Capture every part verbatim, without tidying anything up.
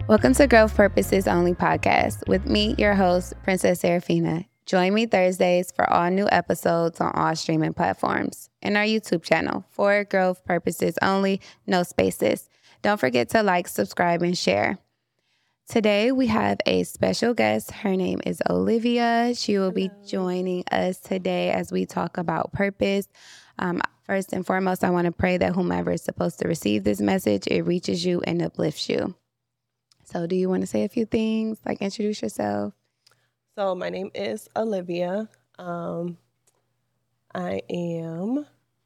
Welcome to Growth Purposes Only podcast with me, your host, Princess Serafina. Join me Thursdays for all new episodes on all streaming platforms and our YouTube channel for Growth Purposes Only, no spaces. Don't forget to like, subscribe, and share. Today, we have a special guest. Her name is Olivia. She will Hello. be joining us today as we talk about purpose. Um, first and foremost, I want to pray that whomever is supposed to receive this message, it reaches you and uplifts you. So do you want to say a few things, like introduce yourself? So my name is Olivia. Um, I am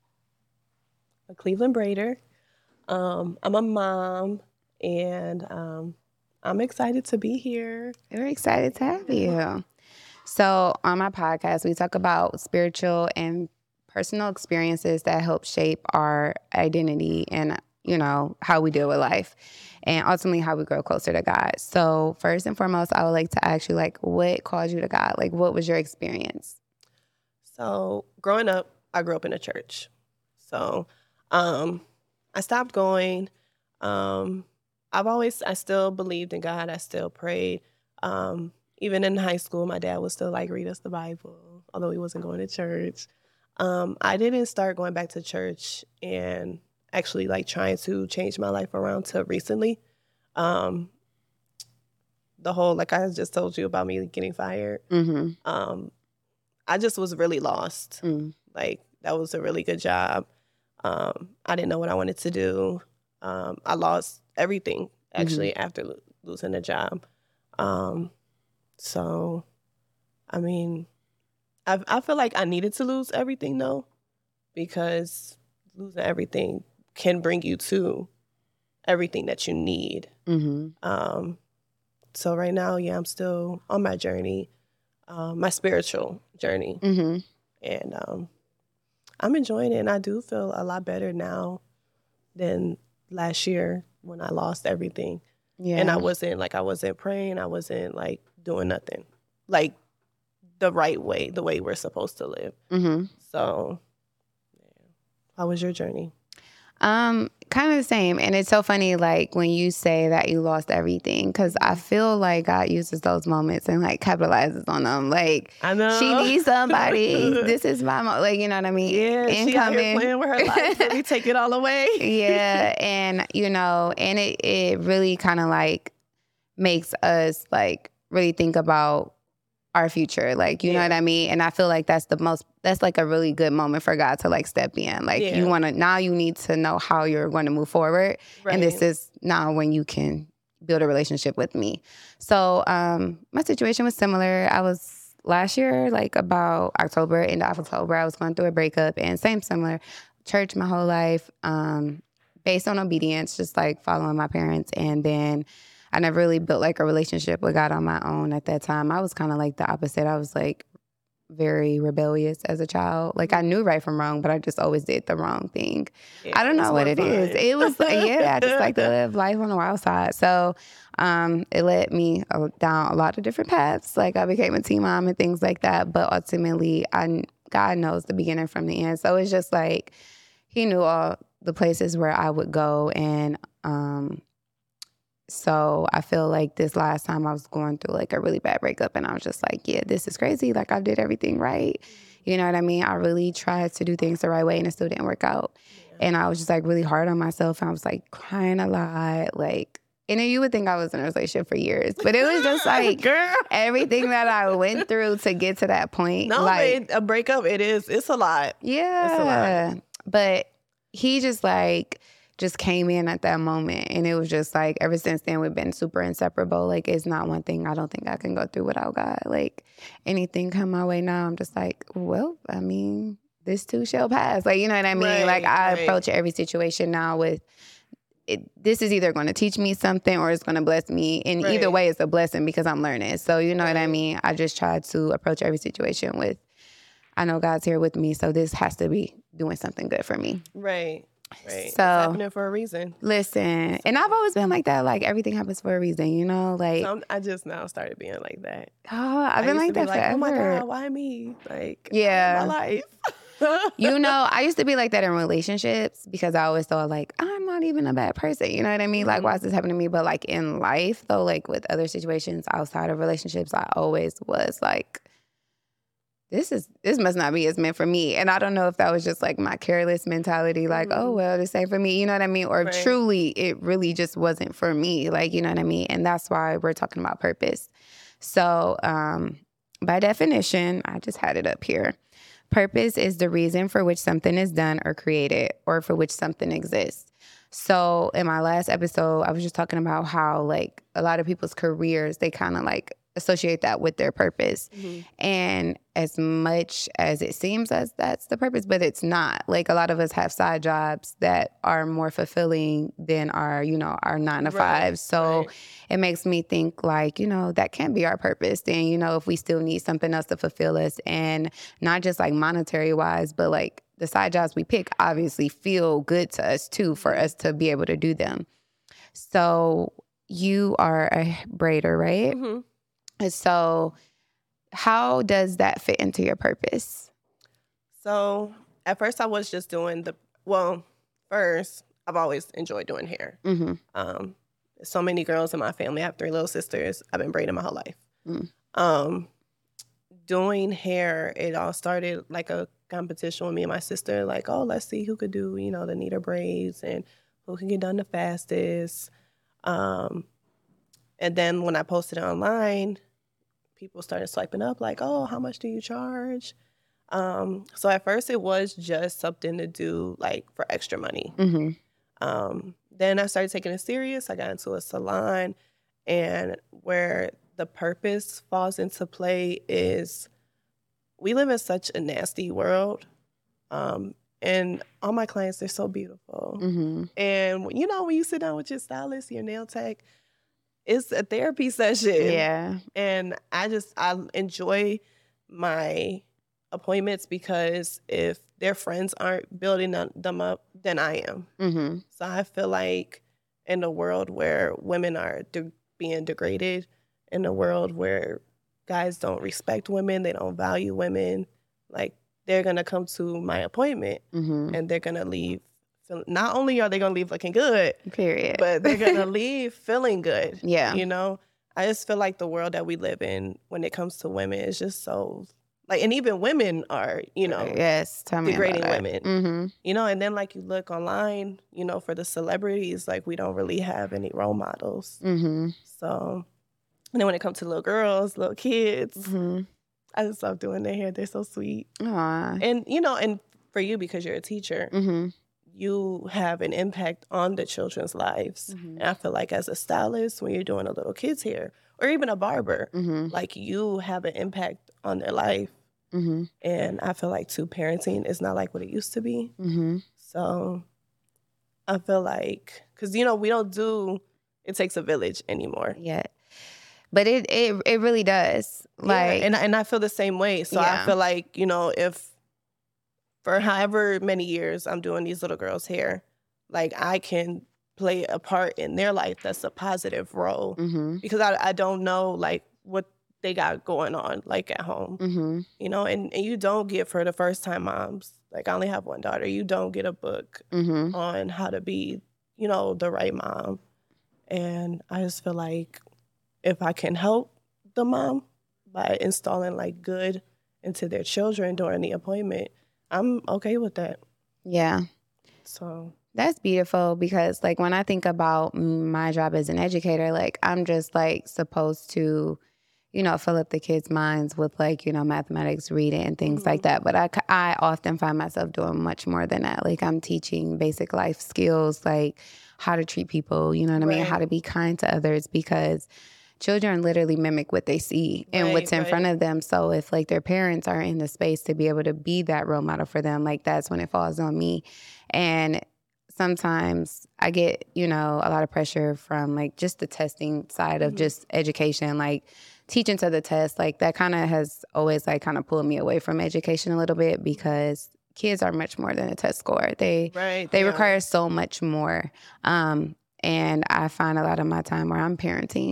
a Cleveland braider. Um, I'm a mom, and um, I'm excited to be here. We're excited to have you. So on my podcast, we talk about spiritual and personal experiences that help shape our identity and, you know, how we deal with life and ultimately how we grow closer to God. So first and foremost, I would like to ask you, like, what called you to God? Like, what was your experience? So growing up, I grew up in a church. So um, I stopped going. Um, I've always, I still believed in God. I still prayed. Um, even in high school, my dad would still like read us the Bible, although he wasn't going to church. Um, I didn't start going back to church and actually like trying to change my life around till recently. Um, the whole, like I just told you about me getting fired. Mm-hmm. Um, I just was really lost. Mm. Like that was a really good job. Um, I didn't know what I wanted to do. Um, I lost everything actually mm-hmm. after lo- losing the job. Um, so, I mean, I I feel like I needed to lose everything though, because losing everything can bring you to everything that you need. Mm-hmm. Um, so right now, yeah, I'm still on my journey, um, my spiritual journey. Mm-hmm. And um, I'm enjoying it. And I do feel a lot better now than last year when I lost everything. Yeah. And I wasn't like, I wasn't praying. I wasn't like doing nothing like the right way, the way we're supposed to live. Mm-hmm. So yeah. How was your journey? Um, kind of the same. And it's so funny, like, when you say that you lost everything, because I feel like God uses those moments and, like, capitalizes on them. Like, I know. She needs somebody. This is my mo-. Like, you know what I mean? Yeah, Incoming. She out here playing with her life. Let me take it all away. Yeah. And, you know, and it, it really kind of, like, makes us, like, really think about our future, like, you yeah. know what I mean? And I feel like that's the most, that's like a really good moment for God to like step in. Like yeah. you want to, now you need to know how you're going to move forward. Right. And this is now when you can build a relationship with me. So um, my situation was similar. I was last year, like about October, end of October, I was going through a breakup and same similar church my whole life, um, based on obedience, just like following my parents. And then I never really built like a relationship with God on my own at that time. I was kind of like the opposite. I was like very rebellious as a child. Like I knew right from wrong, but I just always did the wrong thing. Yeah, I don't know what it fun. is. It was like, yeah, I just like to live life on the wild side. So um, it led me down a lot of different paths. Like I became a teen mom and things like that. But ultimately, I, God knows the beginning from the end. So it's just like he knew all the places where I would go. And um So I feel like this last time I was going through like a really bad breakup and I was just like, yeah, this is crazy. Like I did everything right. You know what I mean? I really tried to do things the right way and it still didn't work out. Yeah. And I was just like really hard on myself. And I was like crying a lot. Like, and then you would think I was in a relationship for years, but it was just like Girl. everything that I went through to get to that point. No, like, a breakup, it is, it's a lot. Yeah. It's a lot. But he just like, just came in at that moment. And it was just like, ever since then, we've been super inseparable. Like, it's not one thing I don't think I can go through without God. Like, anything come my way now, I'm just like, well, I mean, this too shall pass. Like, you know what I mean? Right, like, I right. approach every situation now with, it, this is either going to teach me something or it's going to bless me. And right. either way, it's a blessing because I'm learning. So, you know right. what I mean? I just try to approach every situation with, I know God's here with me, so this has to be doing something good for me. Right. Right. So it's happening for a reason. Listen, and I've always been like that. Like everything happens for a reason, you know. Like so I just now started being like that. Oh, I've been like that like, forever. Oh my God, why me? Like yeah, my life. You know, I used to be like that in relationships because I always thought like, I'm not even a bad person. You know what I mean? Mm-hmm. Like, why is this happening to me? But like in life though, like with other situations outside of relationships, I always was like, this is, this must not be as meant for me. And I don't know if that was just like my careless mentality, like, mm-hmm. oh, well, this ain't for me. You know what I mean? Or right. truly, it really just wasn't for me. Like, you know what I mean? And that's why we're talking about purpose. So, um, by definition, I just had it up here. Purpose is the reason for which something is done or created or for which something exists. So in my last episode, I was just talking about how like a lot of people's careers, they kind of like associate that with their purpose. Mm-hmm. And as much as it seems as that's the purpose, but it's not. Like a lot of us have side jobs that are more fulfilling than our, you know, our nine to right. five. So right. it makes me think like, you know, that can be our purpose. Then, you know, if we still need something else to fulfill us and not just like monetary wise, but like the side jobs we pick obviously feel good to us too, for us to be able to do them. So you are a braider, right? Mm-hmm. So how does that fit into your purpose? So at first I was just doing the, well, first I've always enjoyed doing hair. Mm-hmm. Um, so many girls in my family. I have three little sisters. I've been braiding my whole life. Mm. Um, doing hair, it all started like a competition with me and my sister. Like, oh, let's see who could do, you know, the neater braids and who can get done the fastest. Um, and then when I posted it online, people started swiping up like, oh, how much do you charge? Um, so at first it was just something to do like for extra money. Mm-hmm. Um, then I started taking it serious. I got into a salon, and where the purpose falls into play is we live in such a nasty world. Um, and all my clients, they're so beautiful. Mm-hmm. And you know, when you sit down with your stylist, your nail tech, it's a therapy session. Yeah. And I just, I enjoy my appointments because if their friends aren't building them up, then I am. Mm-hmm. So I feel like in a world where women are de- being degraded, in a world where guys don't respect women, they don't value women, like they're going to come to my appointment mm-hmm. and they're going to leave. Not only are they going to leave looking good, period, but they're going to leave feeling good. Yeah. You know, I just feel like the world that we live in when it comes to women is just so, like, and even women are, you know, yes, tell me degrading about women. Mm-hmm. You know, and then like you look online, you know, for the celebrities, like we don't really have any role models. Mm-hmm. So, and then when it comes to little girls, little kids, mm-hmm. I just love doing their hair. They're so sweet. Aww. And, you know, and for you, because you're a teacher, mm-hmm. you have an impact on the children's lives. Mm-hmm. And I feel like as a stylist, when you're doing a little kid's hair, or even a barber, mm-hmm. like you have an impact on their life. Mm-hmm. And I feel like too, parenting is not like what it used to be. Mm-hmm. So I feel like, because, you know, we don't do It Takes a Village anymore. Yeah. But it it it really does. Like, yeah, and, and I feel the same way. So yeah. I feel like, you know, if for however many years I'm doing these little girls' hair, like I can play a part in their life that's a positive role. Mm-hmm. Because I, I don't know, like, what they got going on, like, at home. Mm-hmm. You know, and, and you don't get, for the first-time moms, like, I only have one daughter, you don't get a book mm-hmm. on how to be, you know, the right mom. And I just feel like if I can help the mom by installing, like, good into their children during the appointment, I'm okay with that. Yeah. So that's beautiful because, like, when I think about my job as an educator, like, I'm just, like, supposed to, you know, fill up the kids' minds with, like, you know, mathematics, reading, and things mm-hmm. like that. But I, I often find myself doing much more than that. Like, I'm teaching basic life skills, like how to treat people, you know what I mean? Right. How to be kind to others, because children literally mimic what they see and right, what's in right. front of them. So if, like, their parents are in the space to be able to be that role model for them, like, that's when it falls on me. And sometimes I get, you know, a lot of pressure from, like, just the testing side of mm-hmm. just education, like teaching to the test. Like, that kind of has always, like, kind of pulled me away from education a little bit because kids are much more than a test score. They right, they yeah. require so much more. Um, and I find a lot of my time where I'm parenting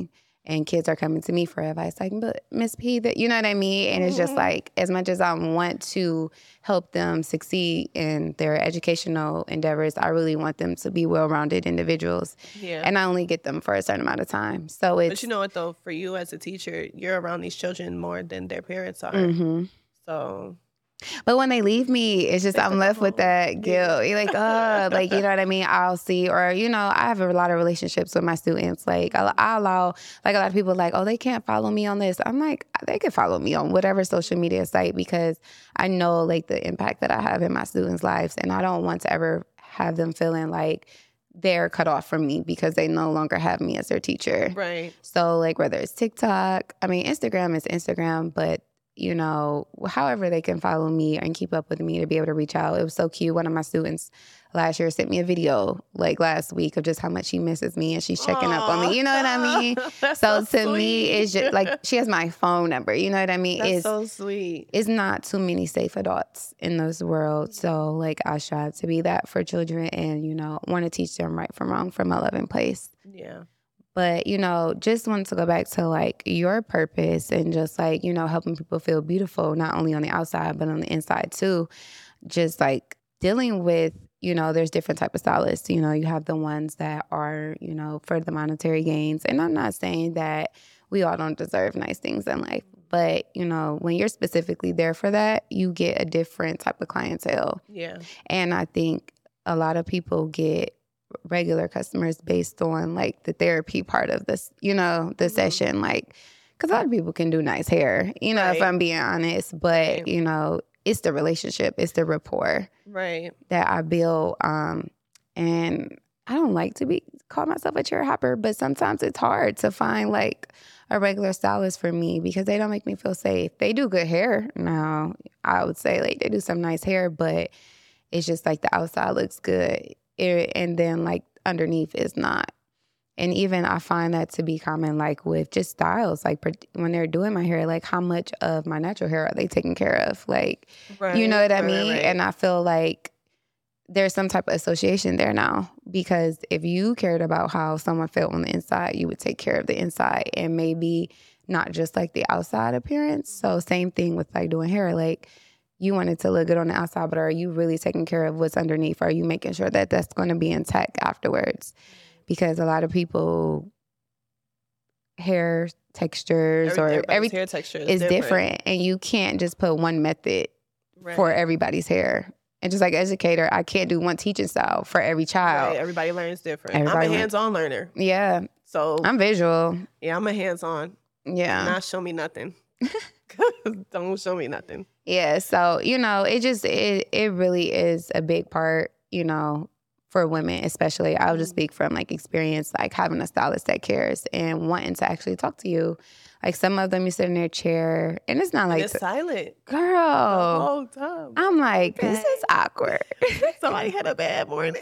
And kids are coming to me for advice, like, but Miss P, that you know what I mean? And it's just like, as much as I want to help them succeed in their educational endeavors, I really want them to be well-rounded individuals. Yeah. And I only get them for a certain amount of time. So it's... But you know what, though? For you as a teacher, you're around these children more than their parents are. Mm-hmm. So... But when they leave me, it's just, I'm left with that guilt. You're like, oh, like, you know what I mean? I'll see, or, you know, I have a lot of relationships with my students. Like, I, I allow, like, a lot of people like, oh, they can't follow me on this. I'm like, they can follow me on whatever social media site because I know, like, the impact that I have in my students' lives. And I don't want to ever have them feeling like they're cut off from me because they no longer have me as their teacher. Right. So, like, whether it's TikTok, I mean, Instagram is Instagram, but you know, however they can follow me and keep up with me to be able to reach out. It was so cute. One of my students last year sent me a video like last week of just how much she misses me and she's checking Aww. Up on me. You know what I mean? so, so to sweet. Me, it's just like she has my phone number. You know what I mean? That's it's so sweet. It's not too many safe adults in this world. So like I strive to be that for children and, you know, want to teach them right from wrong from a loving place. Yeah. But, you know, just wanted to go back to, like, your purpose and just, like, you know, helping people feel beautiful, not only on the outside, but on the inside, too. Just, like, dealing with, you know, there's different type of stylists. You know, you have the ones that are, you know, for the monetary gains. And I'm not saying that we all don't deserve nice things in life. But, you know, when you're specifically there for that, you get a different type of clientele. Yeah. And I think a lot of people get regular customers based on like the therapy part of this, you know, the mm-hmm. session, like, because a lot of people can do nice hair, you know, right. if I'm being honest, but right. you know, it's the relationship, it's the rapport right. that I build. Um, and I don't like to be call myself a chair hopper, but sometimes it's hard to find like a regular stylist for me because they don't make me feel safe. They do good hair. Now, I would say like they do some nice hair, but it's just like the outside looks good. It, and then like underneath is not. And even I find that to be common like with just styles, like when they're doing my hair, like how much of my natural hair are they taking care of? Like, right, you know what I mean? Right, right. And I feel like there's some type of association there now because if you cared about how someone felt on the inside, you would take care of the inside and maybe not just like the outside appearance. So same thing with like doing hair, like you want it to look good on the outside, but are you really taking care of what's underneath? Are you making sure that that's going to be intact afterwards? Because a lot of people, hair textures Every, or everything hair texture is, is different. different. And you can't just put one method right. for everybody's hair. And just like educator, I can't do one teaching style for every child. Right. Everybody learns different. Everybody I'm a hands-on learn- learner. Yeah. So I'm visual. Yeah, I'm a hands-on. Yeah. Not show me nothing. Don't show me nothing. Yeah, so, you know, it just, it, it really is a big part, you know, for women especially. I'll just speak from, like, experience, like, having a stylist that cares and wanting to actually talk to you. Like, some of them, you sit in their chair, and it's not and like... it's silent. Girl. The whole time. I'm like, this is awkward. Somebody had a bad morning.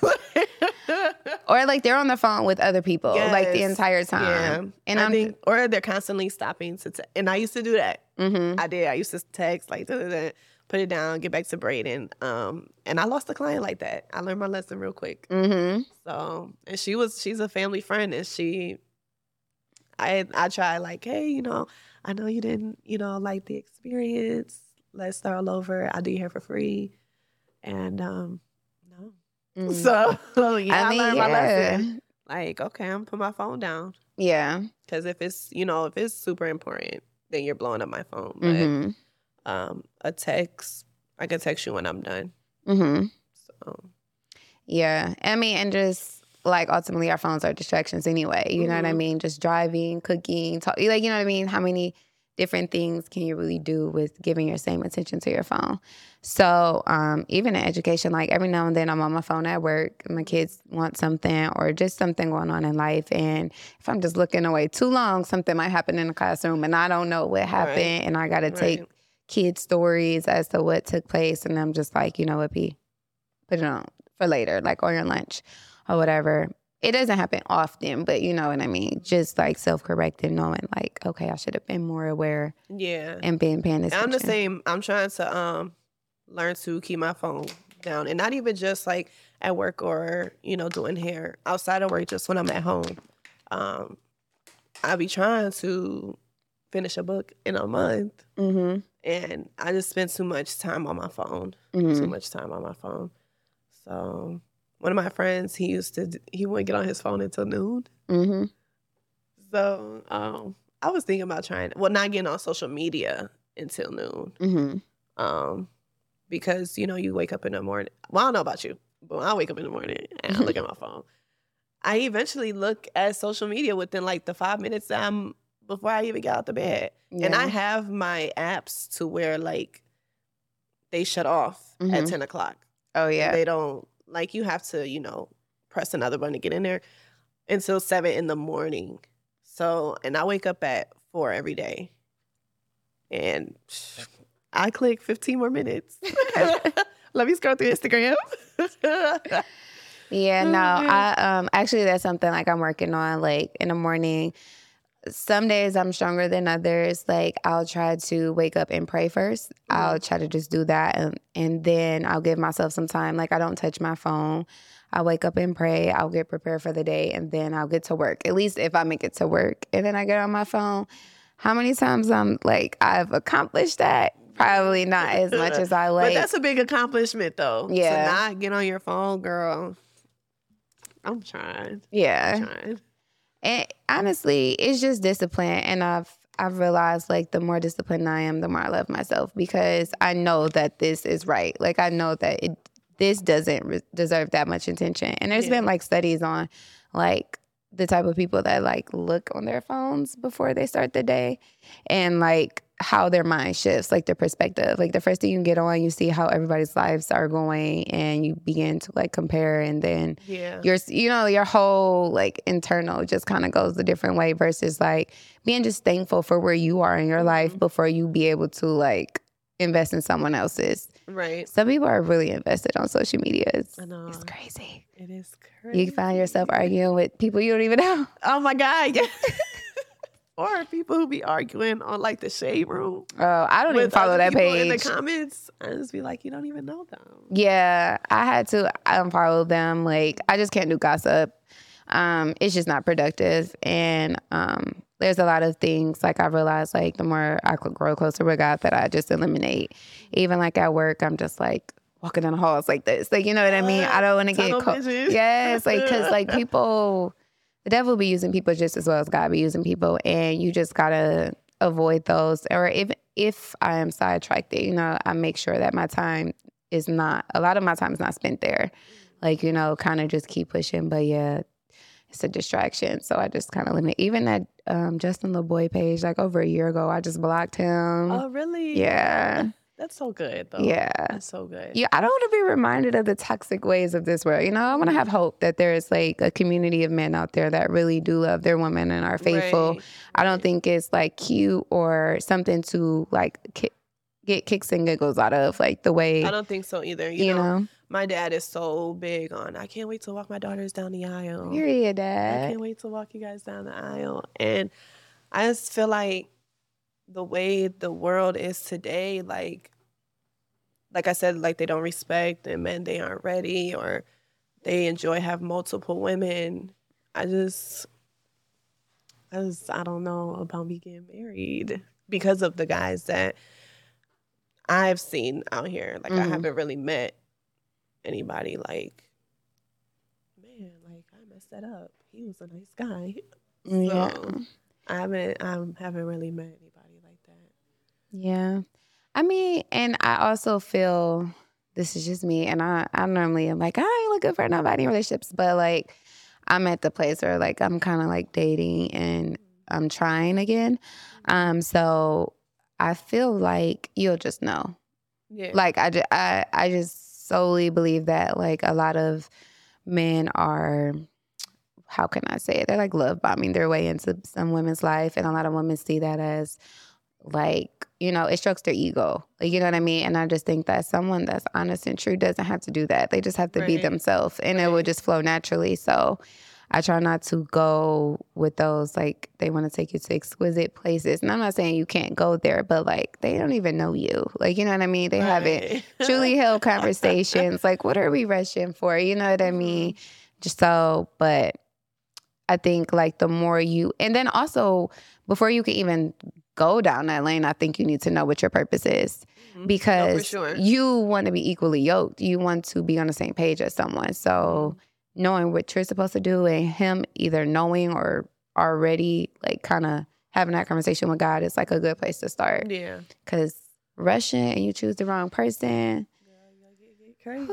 Or, like, they're on the phone with other people, yes. like, the entire time. Yeah. And I I'm think, or they're constantly stopping to te- and I used to do that. Mm-hmm. I did. I used to text, like, da, da, da, put it down, get back to braiding. Um, and I lost a client like that. I learned my lesson real quick. Mm-hmm. So, and she was, she's a family friend, and she, I, I tried, like, hey, you know, I know you didn't, you know, like the experience. Let's start all over. I'll do your hair for free. And, um, no. Mm. So, yeah, I, mean, I learned my yeah. lesson. Like, okay, I'm gonna put my phone down. Yeah. Because if it's, you know, if it's super important, then you're blowing up my phone. But mm-hmm. um, a text, I can text you when I'm done. Mm-hmm. So, yeah. I mean, and just, like, ultimately our phones are distractions anyway. You mm-hmm. know what I mean? Just driving, cooking, talk, like, you know what I mean? How many different things can you really do with giving your same attention to your phone? So um, even in education, like every now and then I'm on my phone at work. My kids want something or just something going on in life. And if I'm just looking away too long, something might happen in the classroom and I don't know what happened. Right. And I got to take right. kids' stories as to what took place. And I'm just like, you know what, P, put it on for later, like on your lunch or whatever. It doesn't happen often, but you know what I mean? Just like self-correcting, knowing like, okay, I should have been more aware. Yeah. And being paying attention. I'm the same. I'm trying to um learn to keep my phone down. And not even just like at work or, you know, doing hair. Outside of work, just when I'm at home. Um, I be trying to finish a book in a month. Mm-hmm. And I just spend too much time on my phone. Mm-hmm. Too much time on my phone. So one of my friends, he used to, he wouldn't get on his phone until noon. Mm-hmm. So um, I was thinking about trying, well, not getting on social media until noon. Mm-hmm. Um, because, you know, you wake up in the morning. Well, I don't know about you, but I wake up in the morning and I look at my phone. I eventually look at social media within like the five minutes that I'm, before I even get out the bed. Yeah. And I have my apps to where like they shut off mm-hmm. at ten o'clock. Oh, yeah. They don't, like you have to, you know, press another button to get in there until seven in the morning. So, and I wake up at four every day. And I click fifteen more minutes. Let me scroll through Instagram. Yeah, no, I um actually that's something like I'm working on. Like in the morning, some days I'm stronger than others. Like I'll try to wake up and pray first. Mm-hmm. I'll try to just do that, and, and then I'll give myself some time. Like I don't touch my phone. I'll wake up and pray. I'll get prepared for the day, and then I'll get to work. At least if I make it to work, and then I get on my phone. How many times I'm like I've accomplished that? Probably not as much as I like. But that's a big accomplishment, though. Yeah. To not get on your phone, girl. I'm trying. Yeah. I'm trying. And honestly, it's just discipline. And I've I've realized like the more disciplined I am, the more I love myself because I know that this is right. Like I know that it this doesn't re- deserve that much attention. And there's yeah. been like studies on like the type of people that like look on their phones before they start the day and like how their mind shifts, like their perspective. Like the first thing you get on, you see how everybody's lives are going and you begin to like compare and then yeah. your, you know, your whole like internal just kind of goes a different way versus like being just thankful for where you are in your mm-hmm. life before you be able to like invest in someone else's. Right. Some people are really invested on social media. It's, I know. It's crazy. It is crazy. You find yourself arguing with people you don't even know. Oh my God. Yeah. Or people who be arguing on like the shade room. Oh, I don't even follow that page. In the comments, I just be like, you don't even know them. Yeah, I had to unfollow them. Like, I just can't do gossip. Um, it's just not productive. And um, there's a lot of things, like I realized, like the more I could grow closer with God, that I just eliminate. Even like at work, I'm just like walking down the halls like this. Like, you know what I mean? I don't want to get caught. Yes, like, because like people... The devil be using people just as well as God be using people, and you just gotta avoid those. Or if if I am sidetracked, you know, I make sure that my time is not. A lot of my time is not spent there. Like, you know, kind of just keep pushing. But yeah, it's a distraction, so I just kind of limit. Even that um, Justin LeBoy page, like over a year ago, I just blocked him. Oh, really? Yeah. That's so good, though. Yeah. That's so good. Yeah, I don't want to be reminded of the toxic ways of this world. You know, I want to have hope that there's like a community of men out there that really do love their women and are faithful. Right. I don't think it's like cute or something to like ki- get kicks and giggles out of, like the way. I don't think so either. You, you know, know, my dad is so big on, I can't wait to walk my daughters down the aisle. Period, Dad. I can't wait to walk you guys down the aisle. And I just feel like the way the world is today, like, like I said, like they don't respect and men, they aren't ready or they enjoy have multiple women. I just, I just, I don't know about me getting married because of the guys that I've seen out here. Like mm-hmm. I haven't really met anybody like, man, like I messed that up. He was a nice guy. Yeah. So I haven't, I haven't really met anybody like that. Yeah. I mean, and I also feel, this is just me, and I, I normally am like, I ain't looking for nobody in relationships, but like, I'm at the place where like, I'm kind of like dating and I'm trying again. Um, so I feel like you'll just know. Yeah. Like, I, ju- I, I just solely believe that like a lot of men are, how can I say it? They're like love bombing their way into some women's life, and a lot of women see that as like, you know, it strokes their ego. Like, you know what I mean? And I just think that someone that's honest and true doesn't have to do that. They just have to right. be themselves, and right. it will just flow naturally. So I try not to go with those, like, they want to take you to exquisite places. And I'm not saying you can't go there, but, like, they don't even know you. Like, you know what I mean? They right. haven't truly held conversations. Like, what are we rushing for? You know what I mean? Just so, but I think like the more you, and then also bbefore you can even go down that lane, I think you need to know what your purpose is, Mm-hmm. because no, for sure. you want to be equally yoked. You want to be on the same page as someone. So mm-hmm. knowing what you're supposed to do, and him either knowing or already like kind of having that conversation with God is like a good place to start. Yeah. Because rushing and you choose the wrong person, Crazy.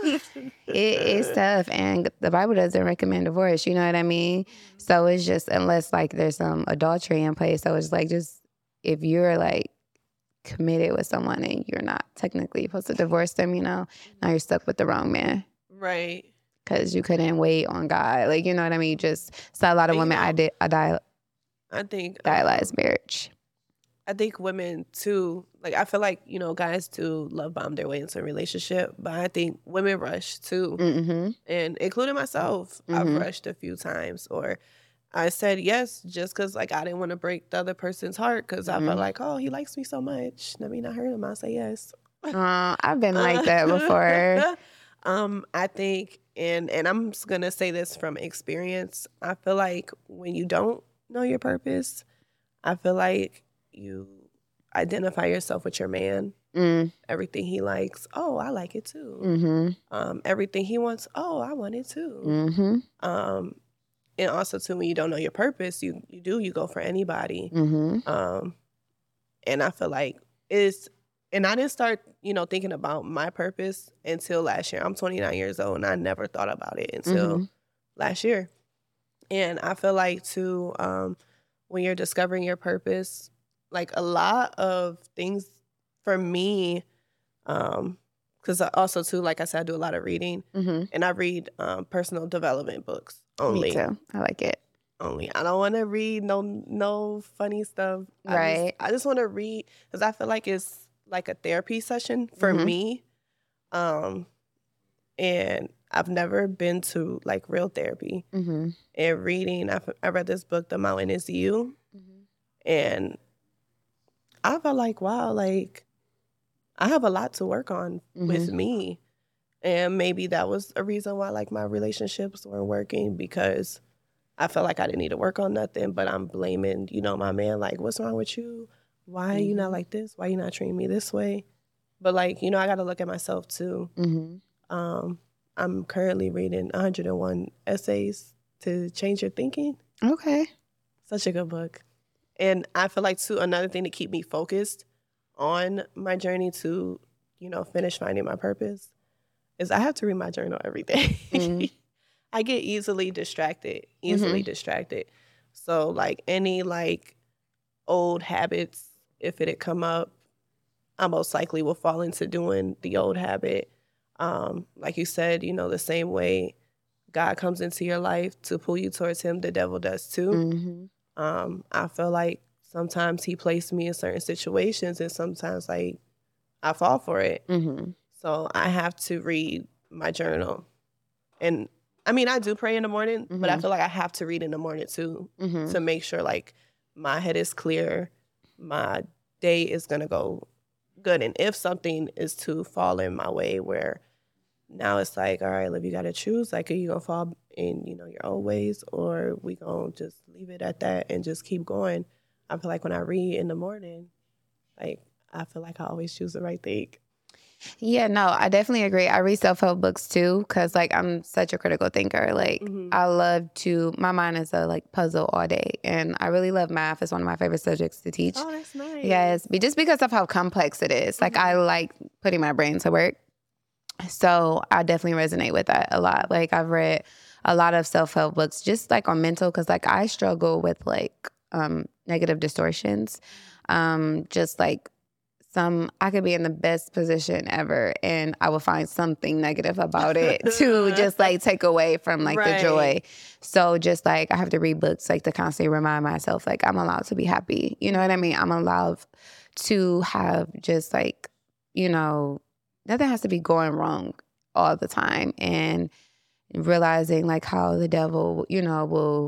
it is tough, and the Bible doesn't recommend divorce. You know what I mean? Mm-hmm. So it's just, unless like there's some adultery in place. So it's like, just if you're like committed with someone and you're not technically supposed to divorce them, you know, now you're stuck with the wrong man, right? Because you couldn't wait on God. Like, you know what I mean? You just saw a lot of and women. You know, I did. I died. I think idealized um, marriage. I think women too, like I feel like, you know, guys too love bomb their way into a relationship, but I think women rush too. Mm-hmm. And including myself, mm-hmm. I've rushed a few times, or I said yes just because like I didn't want to break the other person's heart, because mm-hmm. I felt like, oh, he likes me so much, let me not hurt him, I'll say yes. Uh, I've been like that before. um, I think, and, and I'm just going to say this from experience, I feel like when you don't know your purpose, I feel like you identify yourself with your man. Mm. Everything he likes, oh, I like it too. Mm-hmm. Um, everything he wants, oh, I want it too. Mm-hmm. Um, and also too, when you don't know your purpose, you you do you go for anybody. Mm-hmm. Um, and I feel like it's, and I didn't start, you know, thinking about my purpose until last year. I'm twenty-nine years old, and I never thought about it until mm-hmm. last year. And I feel like too, um, when you're discovering your purpose, like a lot of things for me, um, because also too, like I said, I do a lot of reading, mm-hmm. and I read um, personal development books only. Me too. I like it. Only. I don't want to read no no funny stuff. Right. I just, I just want to read because I feel like it's like a therapy session for mm-hmm. me. Um, and I've never been to like real therapy. Mm-hmm. And reading, I, I read this book, The Mountain Is You, mm-hmm. and I felt like, wow, like I have a lot to work on mm-hmm. with me. And maybe that was a reason why like my relationships weren't working, because I felt like I didn't need to work on nothing, but I'm blaming, you know, my man, like, what's wrong with you? Why are you mm-hmm. not like this? Why are you not treating me this way? But like, you know, I got to look at myself too. Mm-hmm. Um, I'm currently reading one hundred one Essays to Change Your Thinking. Okay. Such a good book. And I feel like, too, another thing to keep me focused on my journey to, you know, finish finding my purpose is I have to read my journal every day. Mm-hmm. I get easily distracted, easily mm-hmm. distracted. So, like, any, like, old habits, if it had come up, I most likely will fall into doing the old habit. Um, like you said, you know, the same way God comes into your life to pull you towards him, the devil does too. Mm-hmm. Um, I feel like sometimes he placed me in certain situations, and sometimes like I fall for it. Mm-hmm. So I have to read my journal. And I mean, I do pray in the morning, mm-hmm. but I feel like I have to read in the morning too, mm-hmm. to make sure like my head is clear, my day is going to go good. And if something is to fall in my way where now it's like, all right, Liv, you got to choose. Like, are you going to fall in, you know, your own ways, or we going to just leave it at that and just keep going? I feel like when I read in the morning, like, I feel like I always choose the right thing. Yeah, no, I definitely agree. I read self-help books too, because like I'm such a critical thinker. Like mm-hmm. I love to, my mind is a like puzzle all day, and I really love math. It's one of my favorite subjects to teach. Oh, that's nice. Yes, just because of how complex it is. Like mm-hmm. I like putting my brain to work. So I definitely resonate with that a lot. Like I've read a lot of self-help books just like on mental, because like I struggle with like um, negative distortions. Um, just like some, I could be in the best position ever and I will find something negative about it to just like take away from like right. the joy. So just like I have to read books like to constantly remind myself like I'm allowed to be happy. You know what I mean? I'm allowed to have just like, you know, nothing has to be going wrong all the time, and realizing like how the devil, you know, will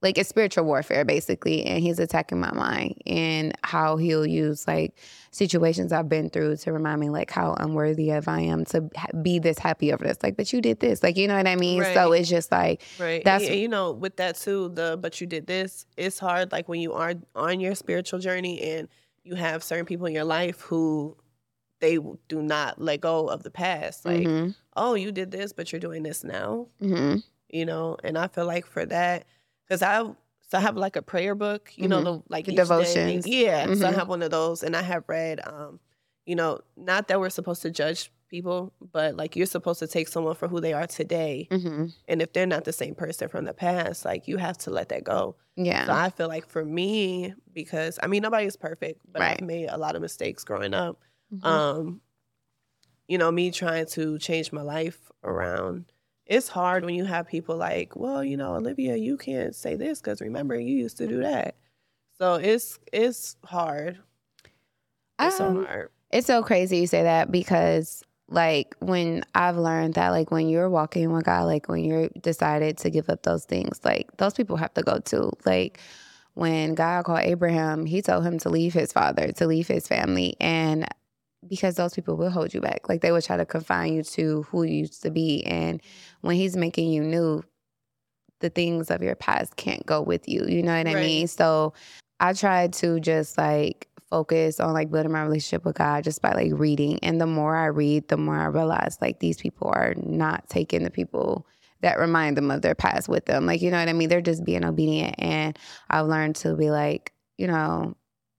like it's spiritual warfare basically, and he's attacking my mind, and how he'll use like situations I've been through to remind me like how unworthy of I am to be this happy over this, like, but you did this, like, you know what I mean? Right. So it's just like, right. that's, and, you know, with that too, the but you did this, it's hard like when you are on your spiritual journey and you have certain people in your life who they do not let go of the past. Like, mm-hmm. oh, you did this, but you're doing this now. Mm-hmm. You know, and I feel like for that, because I so I have like a prayer book, you know, Mm-hmm. the like The each day- devotions. yeah, so I Mhm. have one of those, and I have read, um, you know, not that we're supposed to judge people, but like you're supposed to take someone for who they are today, Mm-hmm. and if they're not the same person from the past, like you have to let that go. Yeah. So I feel like for me, because I mean nobody's perfect, but Right. I've made a lot of mistakes growing up. Mhm. Um, you know, me trying to change my life around. It's hard when you have people like, well, you know, Olivia, you can't say this because remember you used to do that. So it's it's hard. It's so Um, hard. It's so crazy you say that, because like when I've learned that like when you're walking with God, like when you're decided to give up those things, like those people have to go too. Like when God called Abraham, he told him to leave his father, to leave his family. And because those people will hold you back. Like they will try to confine you to who you used to be. And when he's making you new, the things of your past can't go with you. You know what I Right. mean? So I tried to just like focus on like building my relationship with God just by like reading. And the more I read, the more I realize like these people are not taking the people that remind them of their past with them. Like, you know what I mean? They're just being obedient. And I've learned to be like, you know,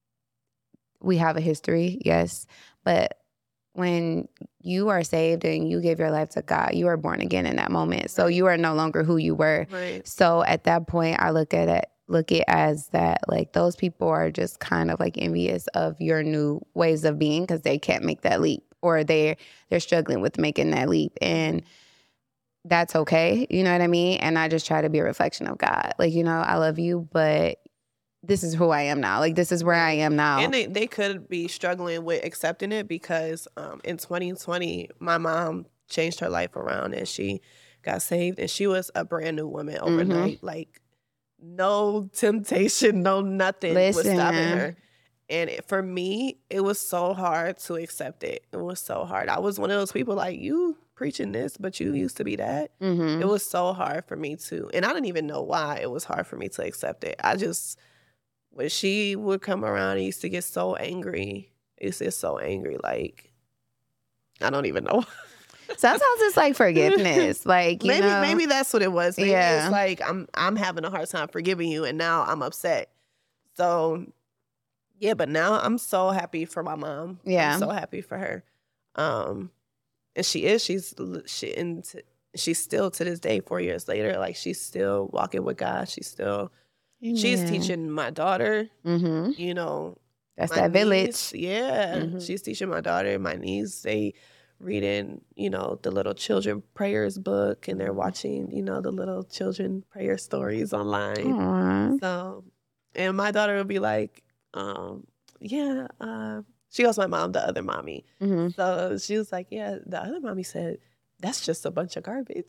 we have a history, yes, but when you are saved and you give your life to God, you are born again in that moment. So Right. you are no longer who you were. Right. So at that point, I look at it, look it as that like those people are just kind of like envious of your new ways of being because they can't make that leap, or they're they're struggling with making that leap, and that's okay. You know what I mean? And I just try to be a reflection of God. Like, you know, I love you, but this is who I am now. Like, this is where I am now. And they, they could be struggling with accepting it because um, in twenty twenty, my mom changed her life around and she got saved, and she was a brand new woman overnight. Mm-hmm. Like, no temptation, no nothing was stopping Listen. her. And it, for me, it was so hard to accept it. It was so hard. I was one of those people like, you preaching this, but you used to be that. Mm-hmm. It was so hard for me to, and I didn't even know why it was hard for me to accept it. I just, when she would come around, I used to get so angry. I used to get so angry, like, I don't even know. Sometimes it's like forgiveness. Like, you maybe know, maybe that's what it was. Maybe Yeah. it's like I'm I'm having a hard time forgiving you, and now I'm upset. So yeah, but now I'm so happy for my mom. Yeah. I'm so happy for her. Um, and she is. She's she and t- she's still to this day, four years later, like she's still walking with God. She's still she's Amen. teaching my daughter. Mm-hmm. You know, That's my that village. niece, yeah. Mhm. She's teaching my daughter and my niece. They reading, you know, the little children prayers book, and they're watching, you know, the little children prayer stories online. Aw. So, and my daughter will be like, um, yeah, uh, she calls my mom the other mommy. Mm-hmm. So she was like, yeah, the other mommy said, that's just a bunch of garbage.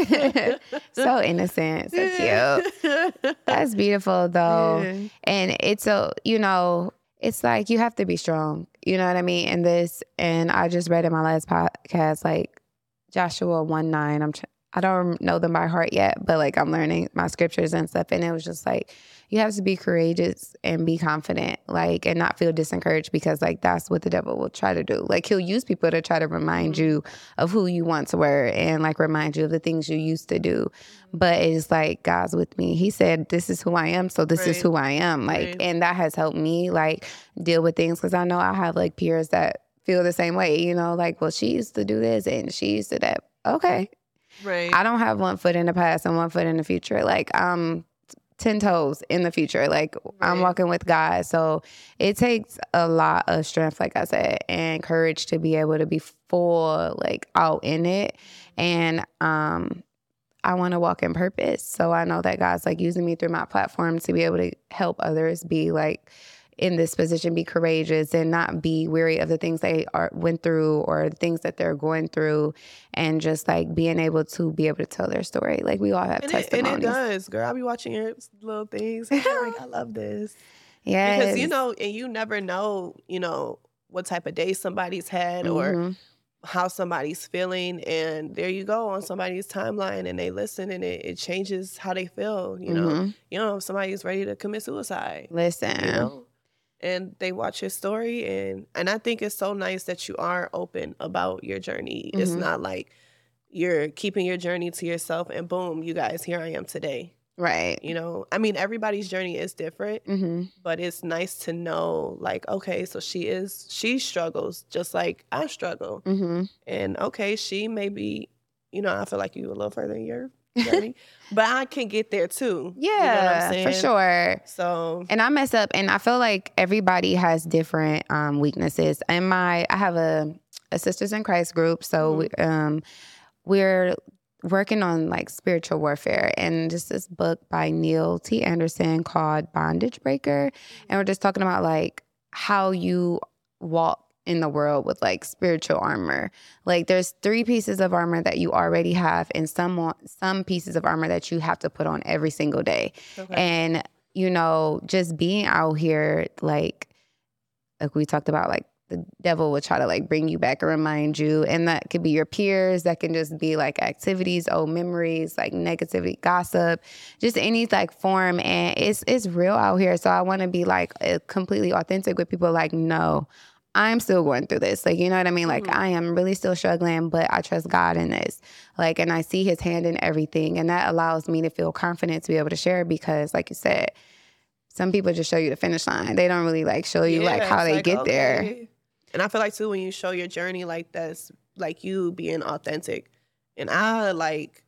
So innocent, so cute. That's beautiful though. Yeah. And it's a, you know, it's like you have to be strong. You know what I mean? And this, and I just read in my last podcast, like Joshua one nine. I'm, tr- I don't know them by heart yet, but like I'm learning my scriptures and stuff. And it was just like, you have to be courageous and be confident, like, and not feel disencouraged, because like that's what the devil will try to do. Like he'll use people to try to remind Mhm. you of who you once were and like remind you of the things you used to do. But it's like, God's with me. He said, this is who I am. So this is Right. who I am. Like, Right. and that has helped me like deal with things. Cause I know I have like peers that feel the same way, you know, like, well, she used to do this and she used to that. Okay. Right. I don't have one foot in the past and one foot in the future. Like I'm ten toes in the future. Like I'm Right. walking with God. So it takes a lot of strength, like I said, and courage to be able to be full, like out in it. And um, I want to walk in purpose. So I know that God's like using me through my platform to be able to help others be like in this position be courageous and not be weary of the things they are went through or the things that they're going through, and just like being able to be able to tell their story. Like we all have And it, testimonies. and it does, girl. I be watching your little things. I'm like, I love this. Yes. Because, you know, and you never know, you know, what type of day somebody's had Mm-hmm. or how somebody's feeling. And there you go on somebody's timeline and they listen and it, it changes how they feel, you know. Mm-hmm. You know, if somebody's ready to commit suicide, Listen. you know. And they watch your story. And, and I think it's so nice that you are open about your journey. Mm-hmm. It's not like you're keeping your journey to yourself and boom, you guys, here I am today. Right. You know, I mean, everybody's journey is different, Mm-hmm. but it's nice to know, like, okay, so she is, she struggles just like I struggle. Mm-hmm. And okay, she may be, you know, I feel like you a little further in your journey, but I can get there too. Yeah, you know what I'm saying? for sure. So, and I mess up, and I feel like everybody has different um, weaknesses. And my, I have a, a Sisters in Christ group, so Mhm. we, um, we're working on like spiritual warfare, and just this book by Neil T. Anderson called Bondage Breaker, and we're just talking about like how you walk in the world with like spiritual armor. Like there's three pieces of armor that you already have, and some some pieces of armor that you have to put on every single day. okay. And you know, just being out here, like like we talked about, like the devil will try to like bring you back and remind you, and that could be your peers, that can just be like activities, old memories, like negativity, gossip, just any like form. And it's it's real out here. So I want to be like uh, completely authentic with people. Like, no, I'm still going through this. Like, you know what I mean? Like, Mhm. I am really still struggling, but I trust God in this. Like, and I see his hand in everything. And that allows me to feel confident to be able to share, because like you said, some people just show you the finish line. They don't really like show you like Yeah, how it's they like, get there. okay. And I feel like too, when you show your journey, like that's like you being authentic. And I like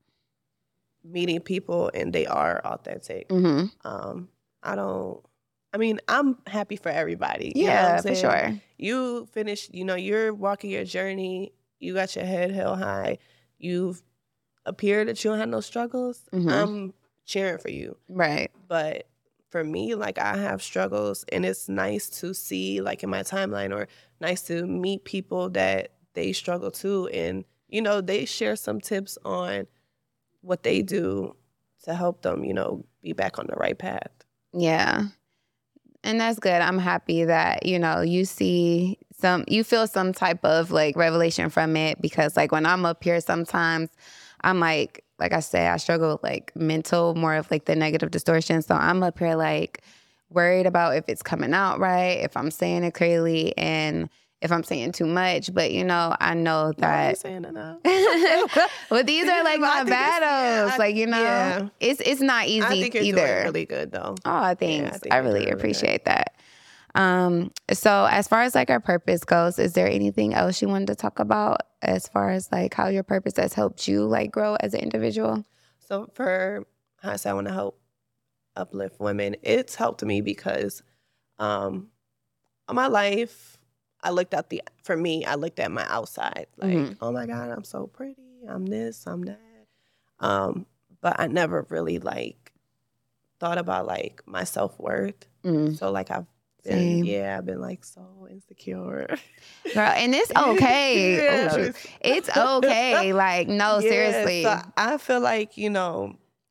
meeting people and they are authentic. Mm-hmm. Um, I don't, I mean, I'm happy for everybody. You know what Yeah, I'm for saying? sure. You finish, you know, you're walking your journey. You got your head held high. You've appeared that you don't have no struggles. Mhm. I'm cheering for you. Right. But for me, like I have struggles, and it's nice to see like in my timeline, or nice to meet people that they struggle too. And, you know, they share some tips on what they do to help them, you know, be back on the right path. Yeah. And that's good. I'm happy that, you know, you see some, you feel some type of like revelation from it, because like when I'm up here sometimes I'm like, like I said, I struggle with like mental, more of like the negative distortion. So I'm up here like worried about if it's coming out right, if I'm saying it clearly, and if I'm saying too much. But, you know, I know No, I that. ain't saying enough. Well, these are like But I my think it's- battles. yeah, I- like, you know, yeah. it's it's not easy I think you're either. doing really good though. Oh, thanks. Yeah, I think I you're really doing really good. appreciate that. Um, so as far as like our purpose goes, is there anything else you wanted to talk about as far as like how your purpose has helped you like grow as an individual? So for how I say I want to help uplift women, it's helped me because um on my life, I looked at the for me, I looked at my outside. Like, Mhm. oh my God, I'm so pretty, I'm this, I'm that. Um, but I never really like thought about like my self-worth. Mm. So like I've been Same. yeah, I've been like so insecure. Girl, and it's okay. Yeah, Oh, shoot. It's okay. Like, no, Yeah, seriously. So I feel like, you know,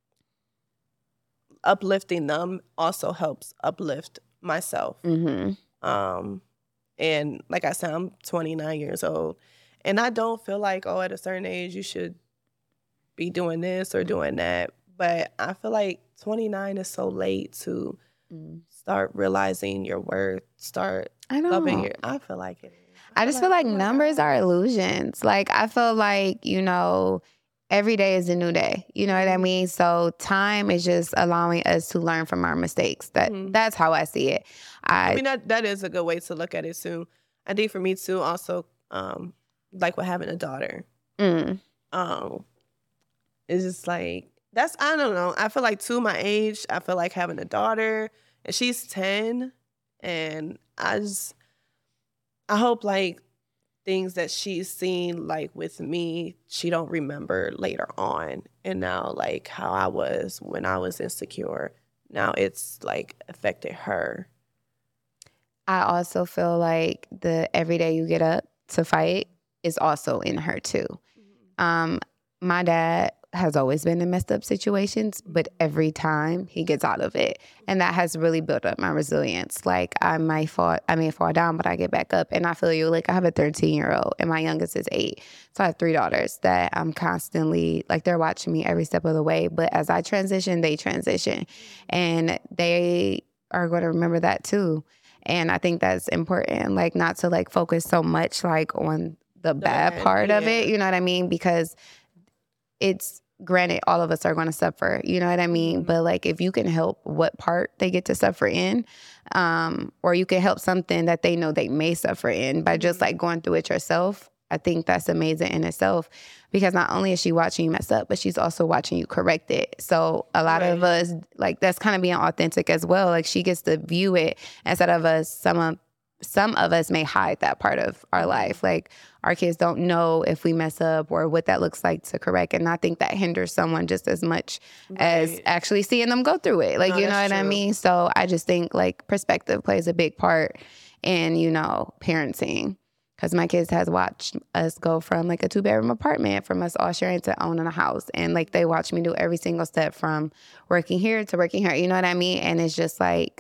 uplifting them also helps uplift myself. hmm Um, and like I said, I'm twenty-nine years old, and I don't feel like, oh, at a certain age you should be doing this or doing that. But I feel like twenty-nine is so late to Mm. start realizing your worth, start I know. loving your. I feel like it is. I just feel like oh my numbers God. are illusions. Like, I feel like, you know, every day is a new day. You know what I mean? So time is just allowing us to learn from our mistakes. That Mhm. That's how I see it. I, I mean, that that is a good way to look at it too. I think for me too, also, um, like with having a daughter, mm, um, it's just like that's I don't know. I feel like to my age, I feel like having a daughter, and she's ten, and I just I hope like things that she's seen like with me, she don't remember later on. And now like how I was when I was insecure, now it's like affected her. I also feel like the every day you get up to fight is also in her too. Um, my dad has always been in messed up situations, but every time he gets out of it. And that has really built up my resilience. Like I might fall, I may fall down, but I get back up. And I feel you, like I have a thirteen year old and my youngest is eight. So I have three daughters that I'm constantly, like they're watching me every step of the way. But as I transition, they transition. And they are going to remember that too. And I think that's important, like not to like focus so much like on the bad bad, part of yeah. it, you know what I mean? Because it's granted, all of us are going to suffer, you know what I mean? Mhm. But like if you can help what part they get to suffer in, um, or you can help something that they know they may suffer in by just Mhm. like going through it yourself, I think that's amazing in itself, because not only is she watching you mess up, but she's also watching you correct it. So a lot of Right. us, like that's kind of being authentic as well. Like she gets to view it instead of us, some of some of us may hide that part of our Mhm. life. Like our kids don't know if we mess up or what that looks like to correct. And I think that hinders someone just as much as Right. actually seeing them go through it. Like, No, you know that's what I true. mean? So I just think like perspective plays a big part in, you know, parenting. Because my kids has watched us go from like a two bedroom apartment, from us all sharing to owning a house. And like they watch me do every single step from working here to working here. You know what I mean? And it's just like,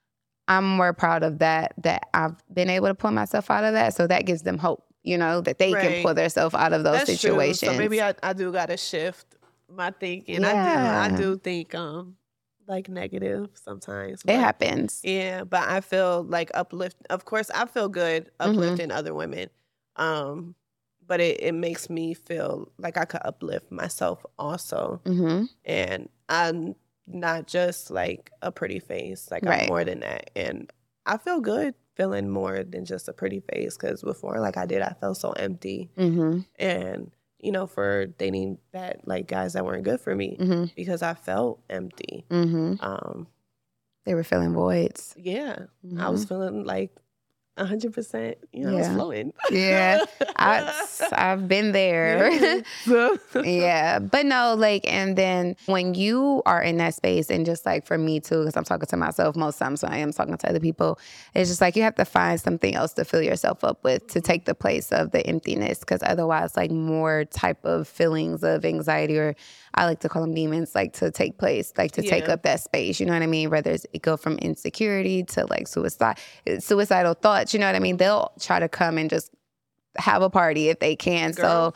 I'm more proud of that, that I've been able to pull myself out of that. So that gives them hope, you know, that they can Right. pull themselves out of those That's true. situations. So maybe I, I do gotta shift my thinking. Yeah. I do I do think um like negative sometimes. It But happens. yeah, but I feel like uplift of course I feel good Mhm. uplifting other women. Um but it, it makes me feel like I could uplift myself also. Mm-hmm. And I'm not just like a pretty face. Like I'm Right. more than that. And I feel good feeling more than just a pretty face, because before, like I did, I felt so empty. Mm-hmm. And you know, for dating that like guys that weren't good for me, Mm-hmm. because I felt empty. Mm-hmm. Um, They were filling voids. yeah, Mm-hmm. I was feeling like a hundred percent. You know, I was Yeah. flowing. Yeah. I, I've been there. Yeah. So- Yeah. But no, like, and then when you are in that space, and just like for me too, because I'm talking to myself most times when I am talking to other people, it's just like you have to find something else to fill yourself up with to take the place of the emptiness, because otherwise, like, more type of feelings of anxiety, or I like to call them demons, like to take place, like to take Yeah. up that space. You know what I mean? Whether it's, it go from insecurity to like suicide, suicidal thoughts. You know what I mean? They'll try to come and just have a party if they can. Girl.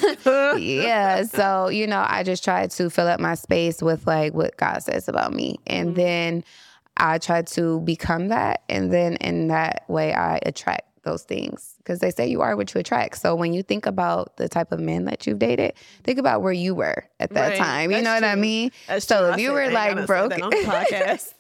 So yeah. So, you know, I just try to fill up my space with like what God says about me. And Mhm. then I try to become that. And then in that way I attract those things, because they say you are what you attract. So when you think about the type of men that you've dated, think about where you were at that Right. time. You That's know what I true. mean? That's So true. if I you said- were I ain't like gotta say broke, that on the podcast.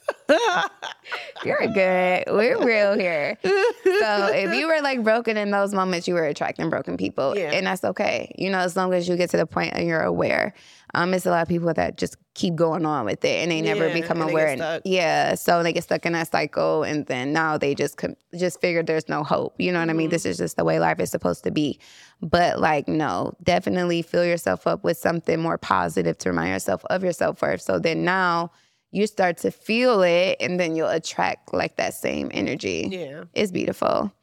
you're good. We're real here. So if you were like broken in those moments, you were attracting broken people. Yeah. And that's okay. You know, as long as you get to the point and you're aware. Um, it's a lot of people that just keep going on with it and they never Yeah, become and they aware. get And- stuck. yeah. So they get stuck in that cycle, and then now they just com- just figure there's no hope. You know what I mean? Mhm. This is just the way life is supposed to be. But like, no, definitely fill yourself up with something more positive to remind yourself of yourself first. So then now you start to feel it, and then you'll attract like that same energy. Yeah. It's beautiful.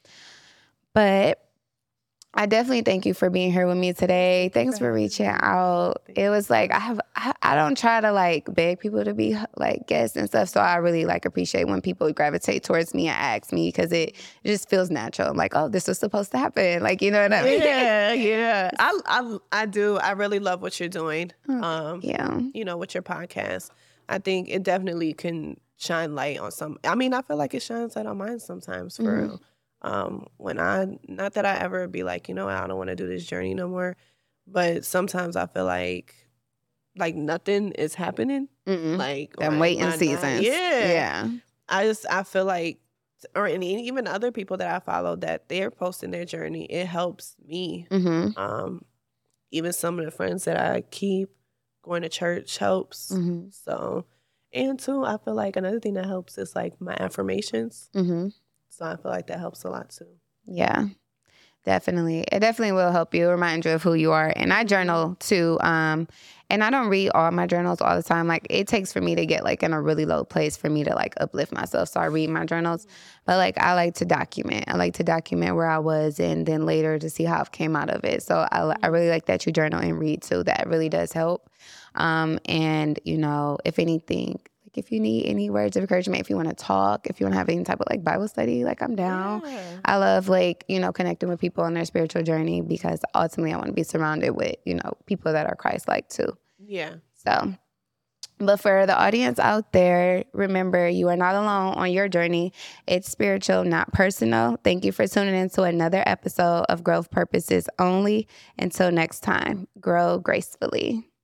But I definitely thank you for being here with me today. Thank you Thanks for for having reaching me. out. Thank It you was so like I much. have I, I don't try to like beg people to be like guests and stuff. So I really like appreciate when people gravitate towards me and ask me, because it, it just feels natural. I'm like, oh, this was supposed to happen. Like, you know what I mean? Yeah, yeah. I, I, I do. I really love what you're doing. Um, Yeah. you know, with your podcast. I think it definitely can shine light on some. I mean, I feel like it shines light on mine sometimes. For Mhm. real. Um, when I, not that I ever be like, you know, what, I don't want to do this journey no more, but sometimes I feel like, like nothing is happening. Mm-mm. Like or Them am waiting I not- seasons. Yeah, Yeah. I just I feel like, or and even other people that I follow that they're posting their journey, it helps me. Mm-hmm. Um, even some of the friends that I keep going to church helps. Mm-hmm. So, and too, I feel like another thing that helps is like my affirmations. Mm-hmm. So I feel like that helps a lot too. Yeah. Definitely. It definitely will help you, remind you of who you are. And I journal too. Um, and I don't read all my journals all the time. Like it takes for me to get like in a really low place for me to like uplift myself. So I read my journals. But like I like to document. I like to document where I was and then later to see how I came out of it. So I, I really like that you journal and read too. That really does help. Um, and, you know, if anything, like if you need any words of encouragement, if you want to talk, if you want to have any type of like Bible study, like I'm down. Yeah. I love like, you know, connecting with people on their spiritual journey because ultimately I want to be surrounded with, you know, people that are Christ-like too. Yeah. So, but for the audience out there, remember you are not alone on your journey. It's spiritual, not personal. Thank you for tuning in to another episode of Growth Purposes Only. Until next time, grow gracefully.